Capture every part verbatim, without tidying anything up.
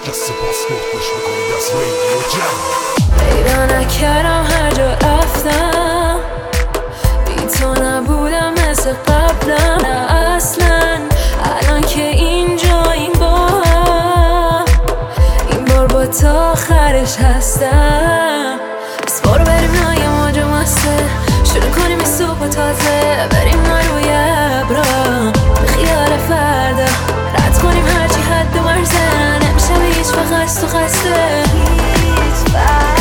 دست پاسپورت بش میکنید از رادیو جمع. پیدا نکردم هر جا رفتم، بی تو نبودم مثل قبلم. نه اصلا الان که اینجا این بار این بار با تو آخرش هستم. بس برو بریم نایه ماجا مسته، شروع کنیم این صبح تازه، بریم ما روی ابرا به خیال فردا، رد کنیم هرچی حد مرزه، نمیشه به هیچ وقت از تو خسته هیچ وقت.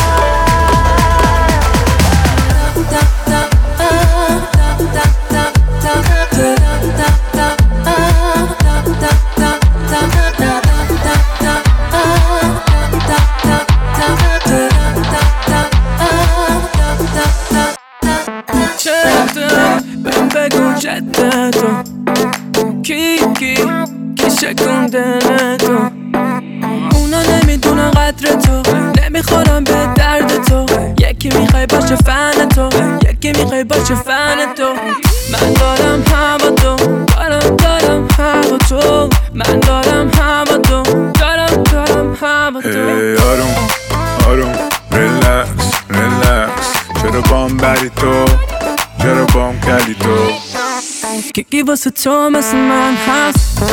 بهم بگو جده تو کی کی کی شکن دل تو، اونا نمیدونن قدر تو، نمیخورم به درد تو، یکی میخوای باشه فن تو، یکی میخوای باشه فن تو. من دارم هوا تو، دارم دارم هوا تو، من دارم هوا تو، دارم دارم هوا تو. ای آروم آروم ریلکس ریلکس، چرا بام بری تو، چرا بام کردی تو. کیکی واسه تو مثل من هست،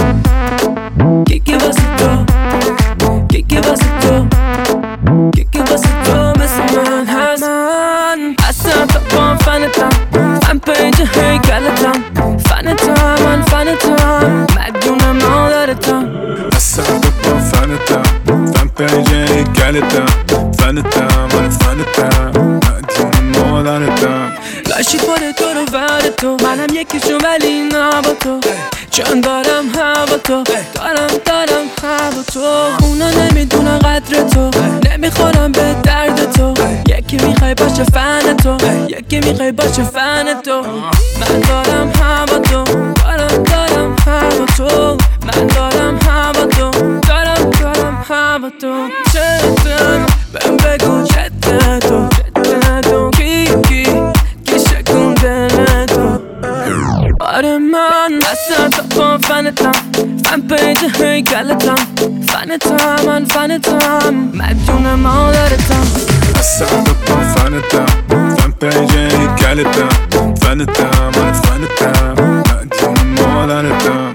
کیکی واسه تو، کیکی واسه تو، کیکی واسه تو مثل من هست. من اصلا تا بام فنتم، من پنج هیکلتم، فنتم من فنتم، مدیون مادرتم. اصلا تا بام فنتم، فن پنج هیکلتم، فنتم من فنتم، مدیون مادرتم. لاشی پاره تو رو ور تو، منم یکیشون ولی نه با تو، چون دارم هوا تو، دارم دارم هوا تو. اونا نمیدونن قدر تو، نمیخورم به درد تو، یکی میخوای باشه فن تو، یکی میخوای باشه فن تو. من دارم هوا تو، دارم دارم هوا تو، من دارم هوا تو، دارم دارم هوا تو. چطور بهم بگو چطور تو، چطور تو کی کی کی شکن دل تو. آره من اصلا تا با فنتم، فن پیج هیکلتم، فنتم من فنتم، مدیون مادرتم. اصلا تا با فنتم، فن پیج هیکلتم، فنتم من فنتم، مدیون مادرتم.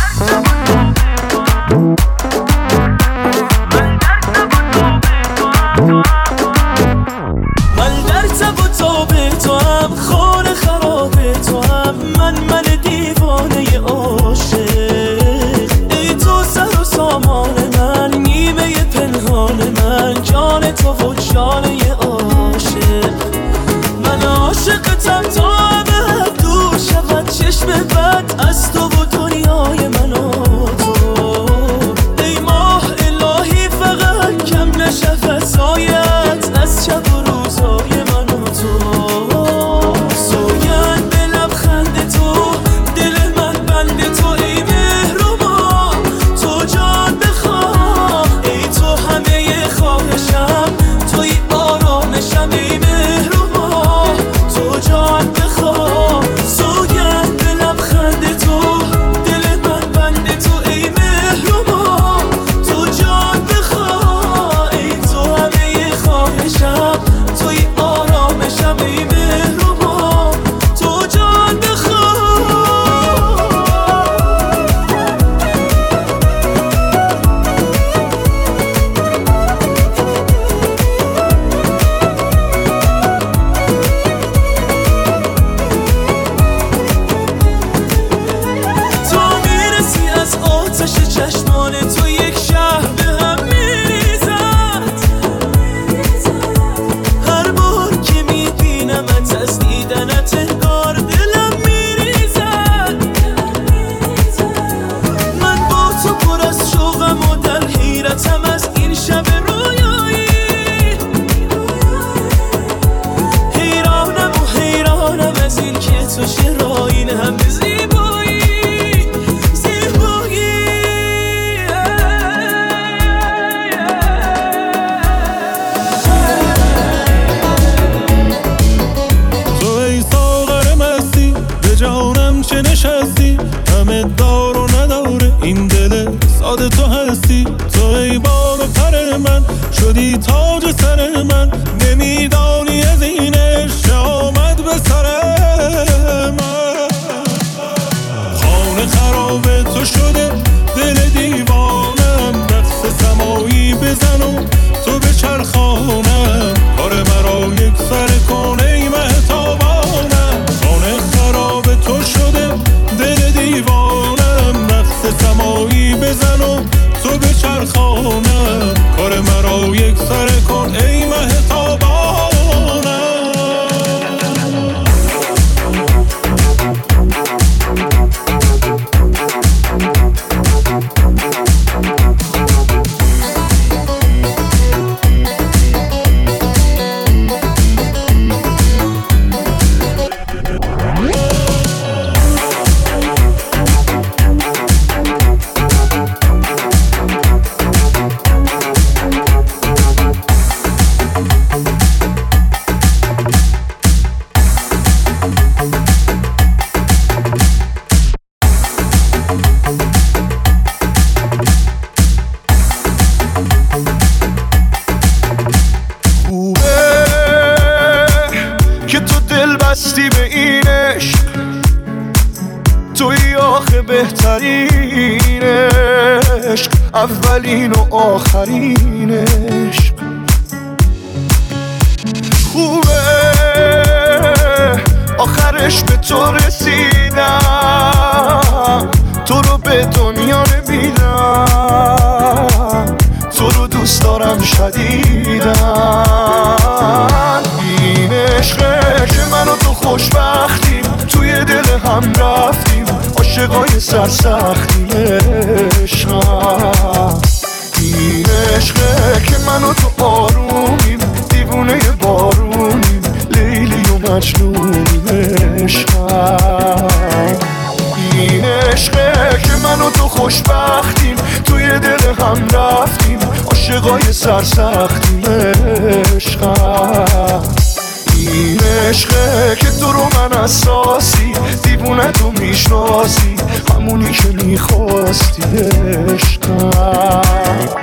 من در تب و تاب تو هم، خانه خراب تو هم، من من دیوانه عاشق. ای تو سر و سامان من، نیمه پنهان من، جان تو و جانه عاشق. من عاشقتم تا ابد دور شود چشم بد از تو و دنیای من و تو. ای ماه الهی فقط کم نشود سایت از شب و روزای من و تو. سوگند به لبخند تو، دل من بند تو، ای مهربان تو جان بخواه. ای تو همه خواهشم، توی آرامشم، ای مهربان تو جان بخواه. سوگند به لبخند تو، دل من بند تو، ای مهربان تو جان بخواه. ای تو همه خواهشم، توی آرامشم، ای مهربان تو جان بخواه. تو میرسی از آتش چشمان تو، یک شهر به هم میریزد. هر بار که میبینمت از دیدنت انگار دلم میریزد. من با تو پر از شوقم و در حیرتم از این شب رویایی. حیرانم و حیرانم از این که تو شراین هم زیبایی زیبایی. تو ای ساغر مستی، به جانم چه نشستی، همه دار و نداره این دل ساده تو هستی. تو ای با سری بزن و تو به چرخانم، کار مرا یک سر کن ای مه تابانم. بستی به این عشق توی آخه بهترین عشق، اولین و آخرین عشق. خوبه آخرش به تو رسیدم، تو رو به دنیا نمیدم، تو رو دوست دارم شدیدم. این عشقه که من و تو خوشبختیم، توی دل هم رفتیم، عاشقای سرسختیم. عشقم این عشقه که من و تو آرومیم، دیوونه بارونیم، لیلی و مجنونیم. عشقم این عشقه که من و تو خوشبختیم، توی دل هم رفتیم، عاشقای سرسختیم. عشقم این عشقه که تو رو من اساسی، دیوونه تو میشناسی، همونی که میخواستی. عشقم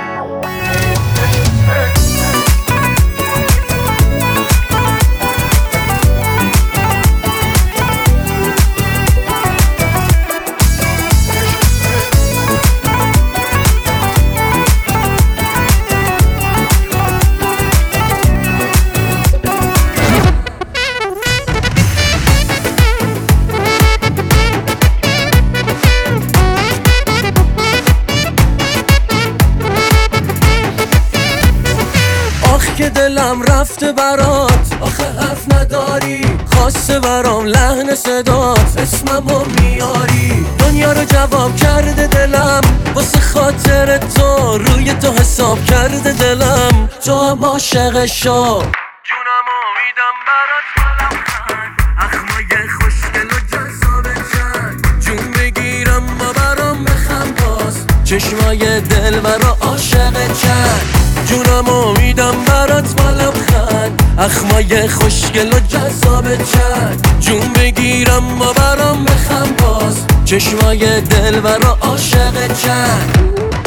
که دلم رفته برات، آخه حرف نداری، خواسته برام لحن صدات، اسممو میاری. دنیا رو جواب کرده دلم، واسه خاطر تو روی تو حساب کرده دلم. تو هم عاشق شو، جونمو میدم برات، اخمای خوشگل و جذاب چند، جون بگیرم و برام بخم باز، چشمای دل برا عاشق چند. جونمو میدم برات با لبخند، اخمای خوشگل و جذاب چند، جون بگیرم و برام بخم باز، چشمای دل برا عاشق چند.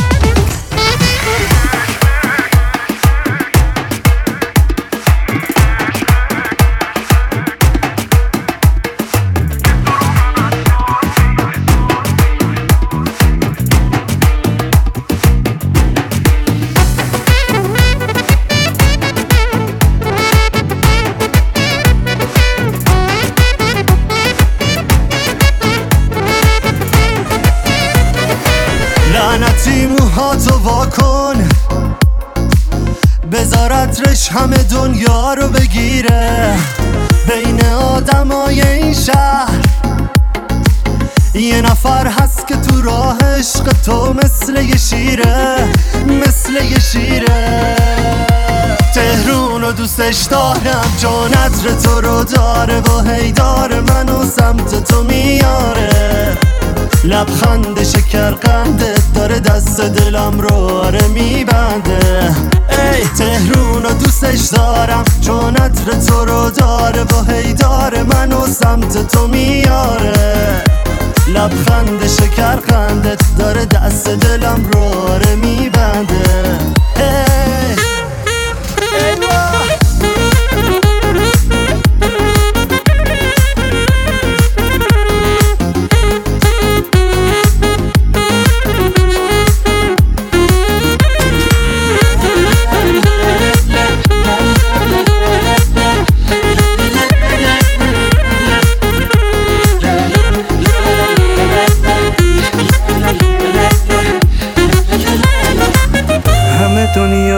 لعنتی موهاتو واکن، بذارت رش همه دنیا رو بگیره. بین آدمای این شهر یه نفر هست که تو راه عشق تو مثل یه شیره، مثل یه شیره. تهرون رو دوستش دارم، جا نظر تو رو داره و هی داره منو سمت تو میاره. لبخند شکر قندت داره دست دلم رو آره میبنده. ای تهرون رو دوستش دارم، چون عطر تو رو داره و هی داره منو سمت تو میاره. لبخند شکر قندت داره دست دلم رو آره میبنده. ای La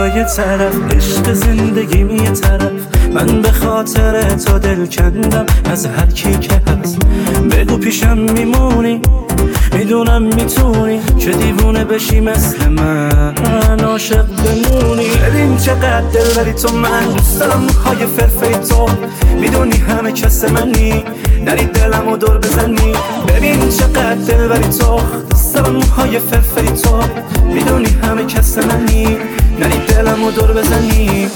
یه طرف، عشق زندگیم یه طرف. من به خاطر تو دل کندم از هر کی که هست. بگو پیشم میمونی، میدونم میتونی که دیوونه بشی مثل من، عاشق بمونی. ببین چقدر دلبری تو، من دوست دارم موهای فرفه تو. میدونی همه کس منی، نری دلمو دور بزنی. ببین چقدر دلبری تو، دوست دارم موهای فرفه تو. میدونی همه کس منی، نری دلمو دور بزنی.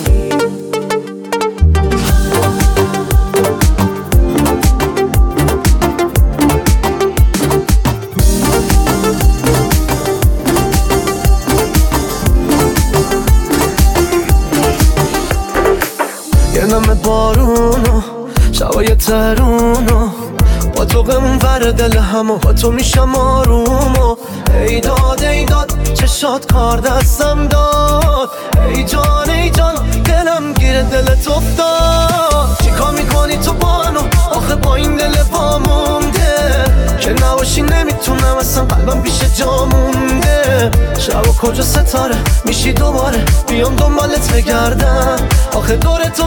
نم بارونو شبای ترونو با تو غمون ور دل همو با تو میشم آرومو. ای داد ای داد چشات کار دستم داد. ای جان ای جان دلم گیر دلت افتاد. چیکار میکنی تو بانو آخه با این دل وامونده که نباشی نمیتونم اصلا قلبم پیش جا مونده. شب و کجا ستاره میشی دوباره بیام دنبالت بگردم آخه دور تو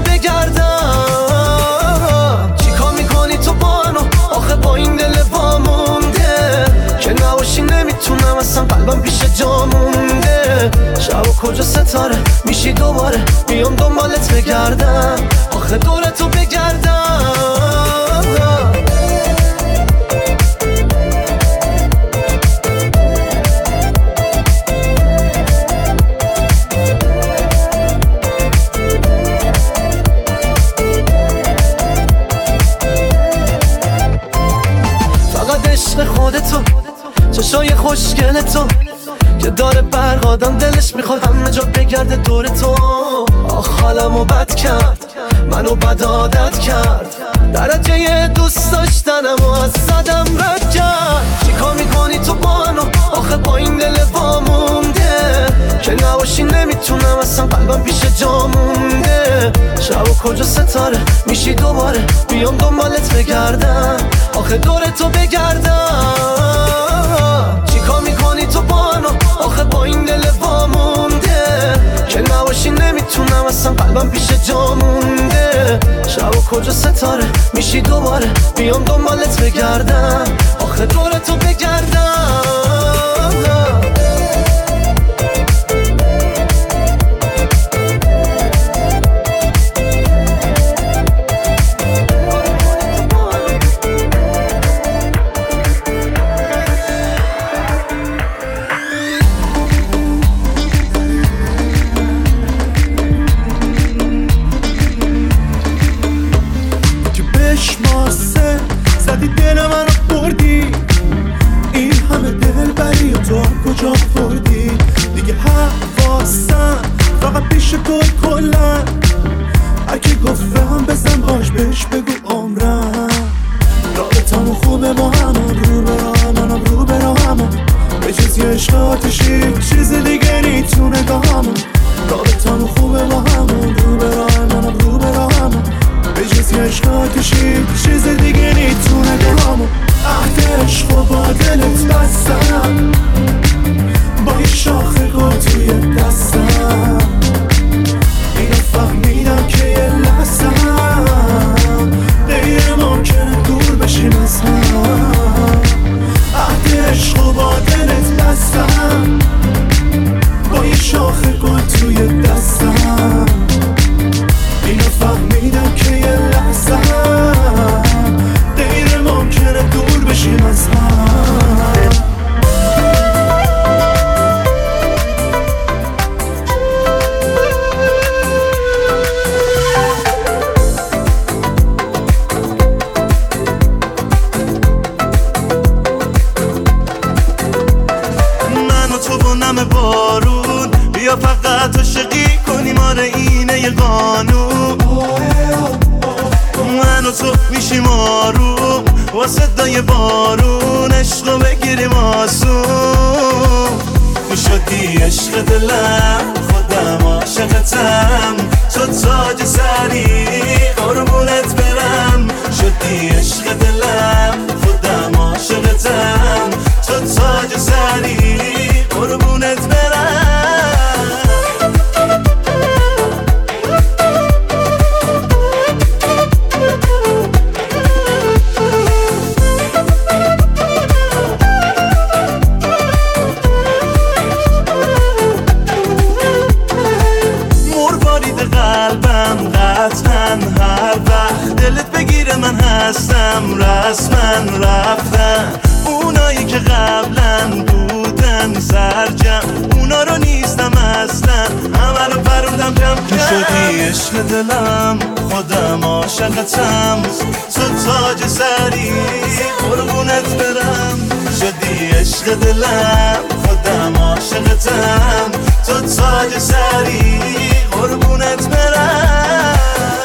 بگردم. چیکار میکنی تو بانو آخه با این دل وامونده که نباشی نمیتونم اصلا قلبم پیش جا مونده. شب و کجا ستاره میشی دوباره بیام دنبالت بگردم آخه دور تو بگردم. خودتو چشای خوشگل تو که داره برق آدم دلش میخواد همه جا بگرده دور تو. آخ حالمو بد کرد منو بد عادت کرد درجه دوست داشتنم و از صدم رد کرد. چیکار میکنی تو بانو آخه با این دل وامونده که نباشی نمیتونم اصلا قلبم پیش جا مونده. شب و کجا ستاره میشی دوباره بیام دنبالت بگردم آخه دور تو بگردم. چیکار میکنی تو بانو آخه با این دل وامونده که نباشی نمیتونم اصلا قلبم پیش جا مونده. شب و کجا ستاره میشی دوباره بیام دنبالت بگردم آخه دور تو بگردم. زدی دل منو بردی این همه دل بری و تو کجا بردی دیگه حواسم فقط پیش تو کلن. هرکی گفت هم بزن باش بهش بگو عمرم. رابطمون خوبه با همون رو به راه منم رو به راه همون به جز یه عشق آتشی چیز دیگه نیتونه گاهمون. رابطمون خوبه با همون رو به راه منم رو به راه همون به جز یه عشق آتشی چیز دیگه نیتونه گاهمون. عهد عشق و با دلت بستم با یه شاخه گل توی دستم. اینو فهمیدم که یه لحظم غیر ممکنه دور بشیم از هم. عهد عشق و با دلت بستم با یه شاخه گل توی دستم. اینو فهمیدم که یه لحظه غیر ممکنه دور بشیم از هم. من و تو با نم بارون بیا فقط عاشقی کنیم آره اینه یه قانون. من و تو میشیم آروم با صدای بارون عشقو بگیریم آسون. میشدی عشق دلم خودم عاشقتم تو تاج سری قربونت برم. شدی عشق دلم خودم عاشقتم تو تاج سری قربونت برم. منو پرودم جمع کرد شدی عشق دلم خودم عاشقتم تو تاج سری قربونت برم شدی عشق دلم خودم عاشقتم تو تاج سری قربونت برم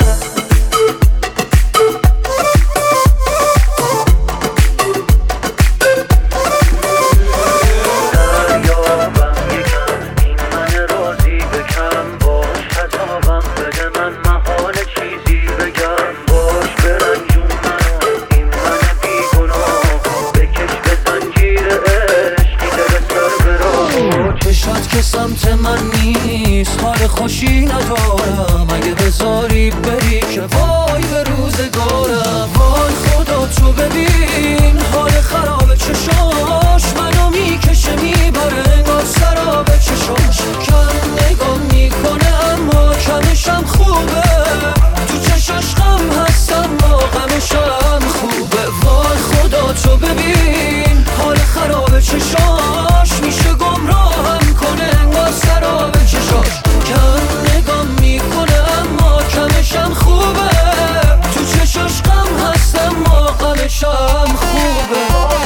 سمت من نیست حال خوشی ندارم اگه بذاری بری که وای به روزگارم وای خدا تو ببین حال خراب چشاش منو میکشه میبره انگار سراب چشاش کم نگاه میکنه اما کمشم خوبه تو چشاش غم هست اما غمشم خوبه وای خدا تو ببین حال خراب چشاش میشه گمراهم کنه انگار سراب چشاش کم نگاه میکنه اما کمشم خوبه تو چشاش غم هست اما غمشم خوبه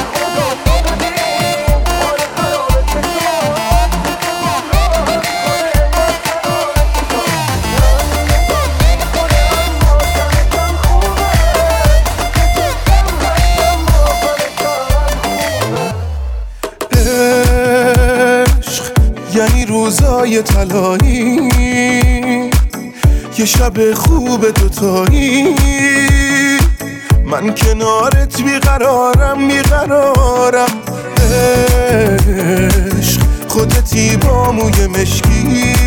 یعنی روزای طلایی یه شب خوب دوتایی من کنارت بیقرارم بیقرارم عشق خودتی با موی مشکی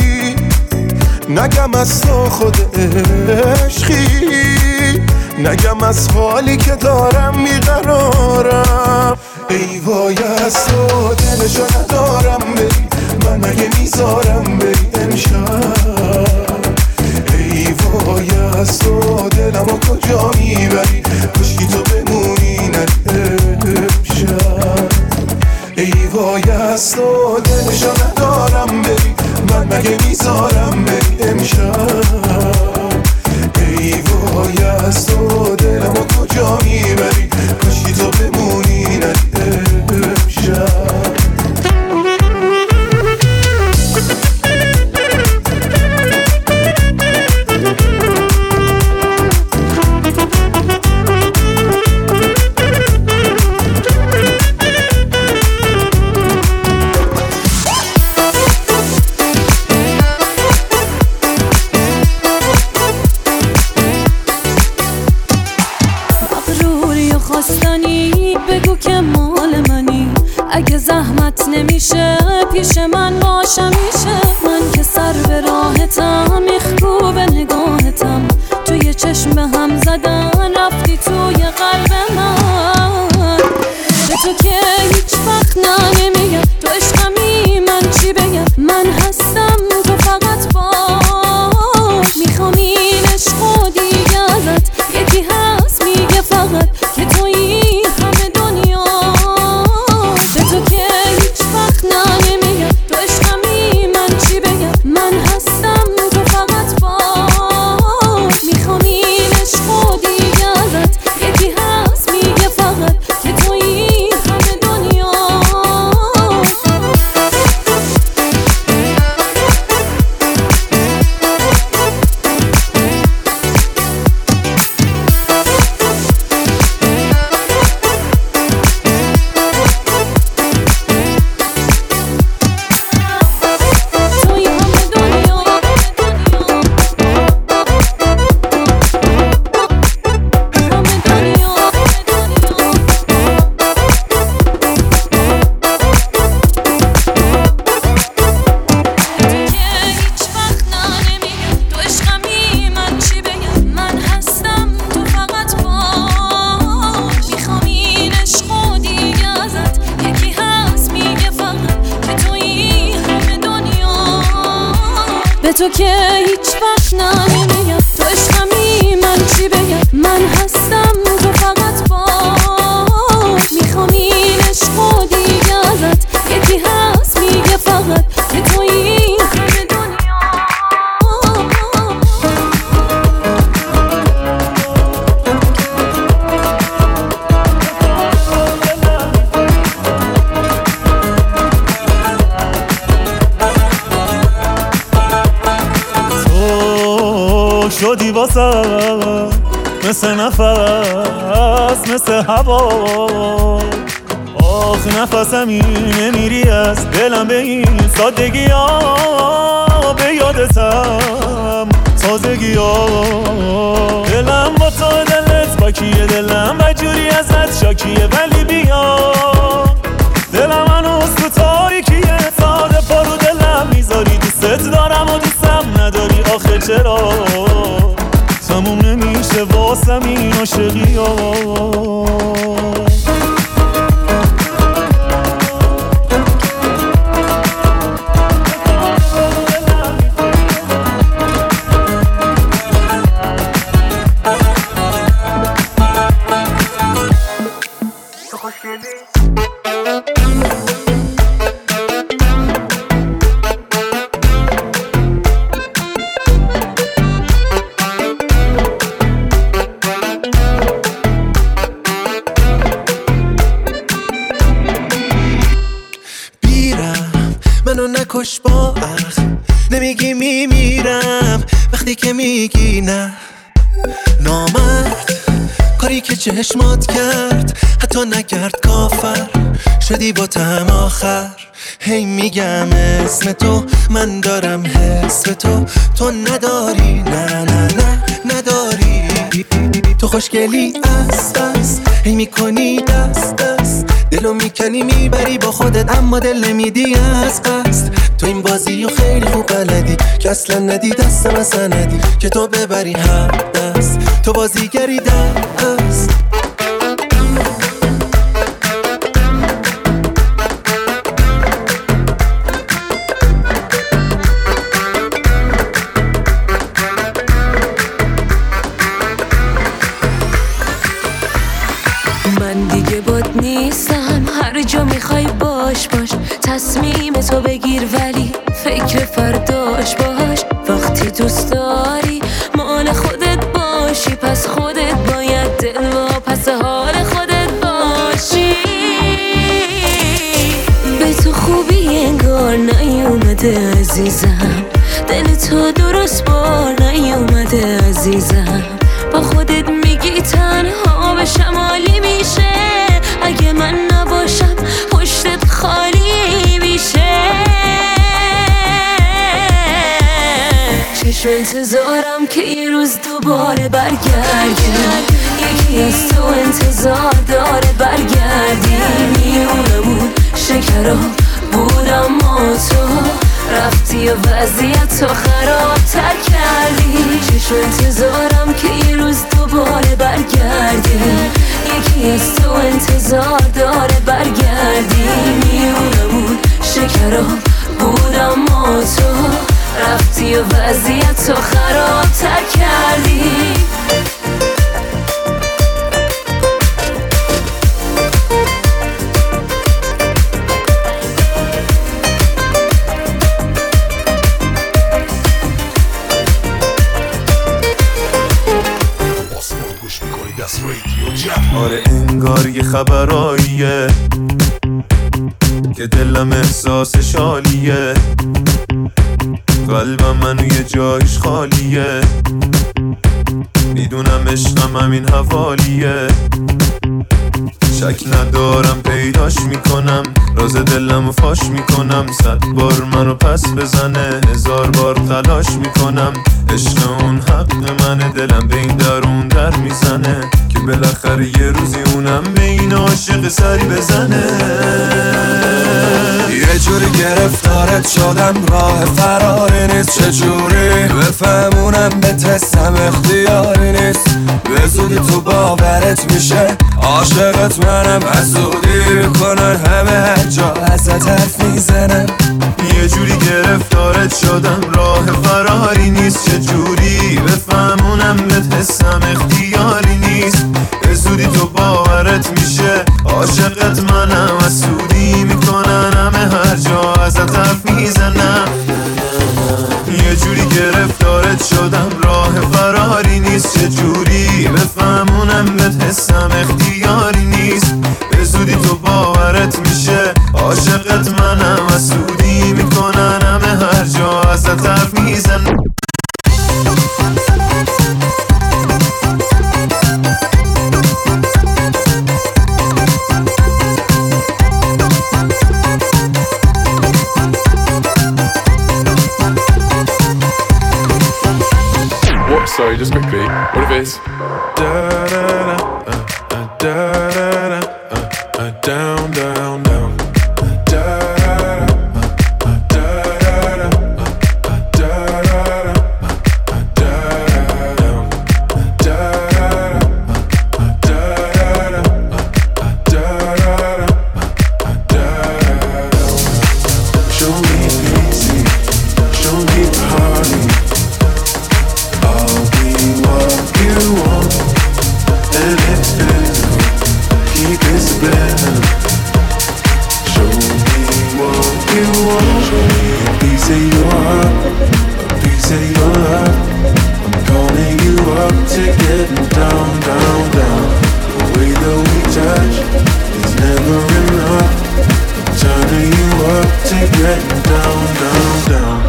نگم از تو خود عشقی نگم از حالی که دارم بیقرارم ای وای از تو دلشو ندارم بری من اگه میذارم بری امشب ای وای از تو دلمو کجا میبری کشکی تو بمونی نری امشب ای وای از تو دلشو ندارم بری من مگه میذارم بری امشب ای وای از تو دلمو کجا میبری کشکی تو بمونی نری امشب بگو که مال منی اگه زحمت نمیشه پیش من باشه میشه من که سر به راحتم میخکوب نگاهتم توی چشم به هم زدن رفتی توی قلب من به تو که هیچ وقت نه نمیگم تو عشقمی من چی بگم من هستم تو فقط باش میخوام این عشق و دیگه ازت یکی هست میگه فقط که تویی همه دنیا به تو که هیچ وقت نه نمیگم تو عشقمی من چی بگم من هستم تو فقط باش میخوام این عشق و دیگه ازت یکی هست میگه فقط که تویی همه دنیا تو که هیچ وقت نه نمیگم تو عشقمی من چی بگم من هستم تو فقط باش میخوام این عشق و دیگه ازت یکی هست میگه فقط که تویی همه دنیا شدی واسم مثل نفس مثل هوا آخ نفسم اینه میری از دلم به این سادگی ها به یادتم تازگی ها دلم با تو دلت باکیه دلم بجوری ازت شاکیه ولی بیا دلم هنوز تو تاریکیه ساده پارو دلم میذاری دوست دارم و دوستم نداری آخه چرا تموم نمیشه واسم این عاشقی ها منو نکش با عقل نمیگی میمیرم وقتی که میگی نه نامرد کاری که چشمات کرد حتی نکرد کافر شدی با تم آخر هی میگم اسم تو من دارم حس به تو تو نداری نه نه نه نداری تو خوشگلی است است هی میکنی دست دست دلو میکنی میبری با خودت اما دل نمیدی از قصد تو این بازی رو خیلی خوب بلدی که اصلا ندی دستم اصلا ندی که تو ببری هر دست تو بازیگری دست من دیگه باد نیستم هر جا میخوای باش باش تصمیم تو بگیر ولی فکر فرداش باش وقتی دوست داری مال خودت باشی پس خودت باید دل و پس حال خودت باشی به تو خوبی انگار نیومده عزیزم دل تو درست بار نیومده عزیزم با خودت میگی تنها به شمالی میشه اگه من نباشم پشتت خالی میشه چشم انتظارم که یه روز دوباره برگردی یکی از تو انتظار داره برگردی میونمون شکرا بودم ما تو رفتی و وضعیت تو خراب تر کردی چشم انتظارم که یه روز دوباره برگردی یکی از تو انتظار داره برگردی میونمون شکرا بودم ما تو رفتی و وضعیت تو خراب تر کردی آره انگار یه خبراییه که دلم احساس شالیه قلبم منو یه جایش خالیه میدونم عشقم همین حوالیه شک ندارم پیداش میکنم راز دلمو فاش میکنم صد بار منو پس بزنه هزار بار تلاش میکنم عشق اون حق منه دلم به این درون در میزنه که بالاخره یه روزی اونم به این عاشق سری بزنه یه جوری گرفتارت شدم راه فراری نیست چجوری بفهمونم به تستم اختیاری نیست به زودی تو باورت میشه عاشقت منم از زودی میکنن همه هر جا ازت حرف میزنم یه جوری گرفتارت شدم راه فراری نیست چجوری بفهمونم به تستم اختیاری نیست به زودی تو باورت میشه عاشقت منم از زودی میکنن همه هر جا ازت حرف میزنم یه جوری گرفتارت شدم راه فراری نیست چجوری بفهمونم به حسم اختیاری نیست به زودی تو باورت میشه عاشقت منم از زودی میکنم sorry, just quickly. What if it's da da da uh, uh, da da da uh, uh, down down down da da da da da da Show me easy, show me party. I'll be what you want, and it's physical. Keep it subliminal. Show me what you want. Show me a piece of your heart, a piece of your love. I'm calling you up to getting down, down, down. The way that we touch is never enough. I'm turning you up to getting down, down, down.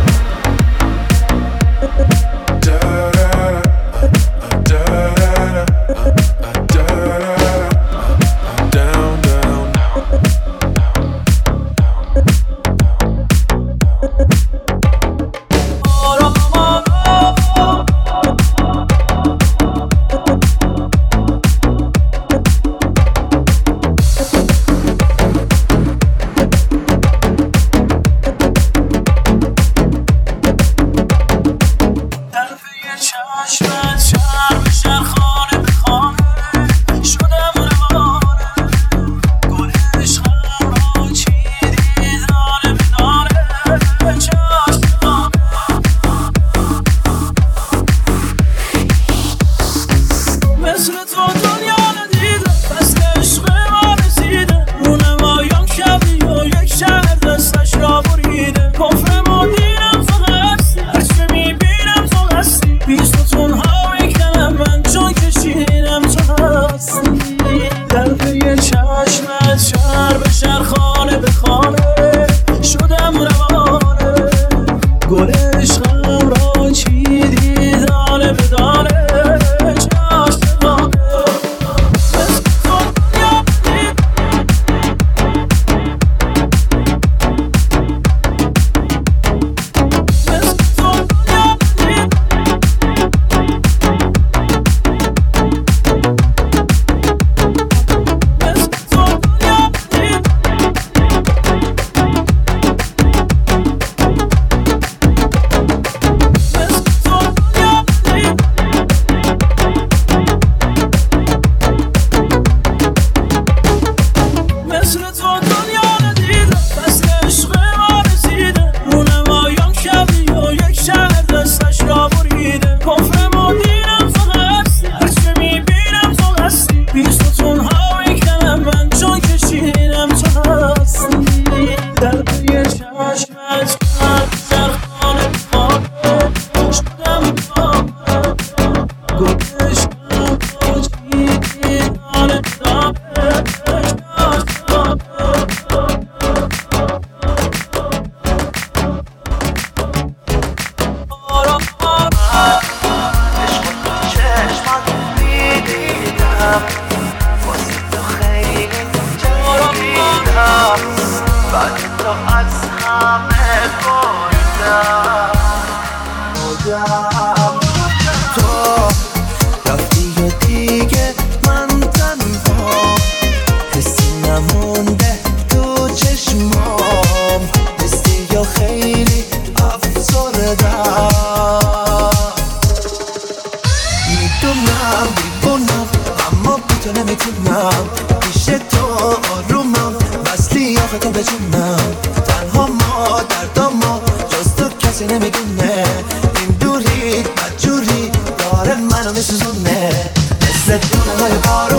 نمیدونه این دوری بدجوری داره منو میسوزونه مثل دونه های بار